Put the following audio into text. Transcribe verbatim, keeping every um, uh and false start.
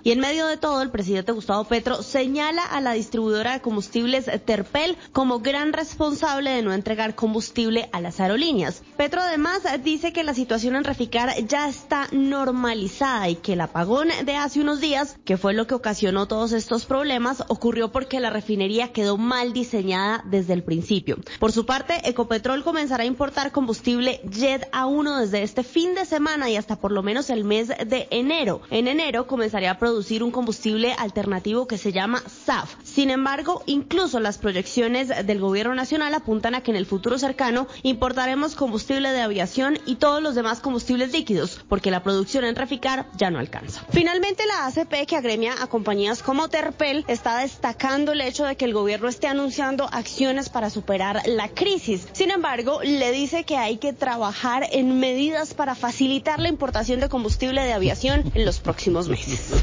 Y en medio de todo, el presidente Gustavo Petro señala a la distribuidora de combustibles Terpel como gran responsable de no entregar combustible a las aerolíneas. Petro además dice que la situación en Reficar ya está normalizada y que el apagón de hace unos días, que fue lo que ocasionó todos estos problemas, ocurrió porque la refinería quedó mal diseñada desde el principio. Por su parte, Ecopetrol comenzará a importar combustible Jet A uno desde este fin de semana y hasta por lo menos el mes de enero. En enero comenzaría a producir un combustible alternativo que se llama S A F. Sin embargo, incluso las proyecciones del gobierno nacional apuntan a que en el futuro cercano importaremos combustible de aviación y todos los demás combustibles líquidos, porque la producción en Reficar ya no alcanza. Finalmente, la A C P, que agremia a compañías como Terpel, está destacando el hecho de que el gobierno esté anunciando acciones para superar la crisis. Sin embargo, le dice que hay que trabajar en medidas para facilitar la importación de combustible de aviación en los próximos meses.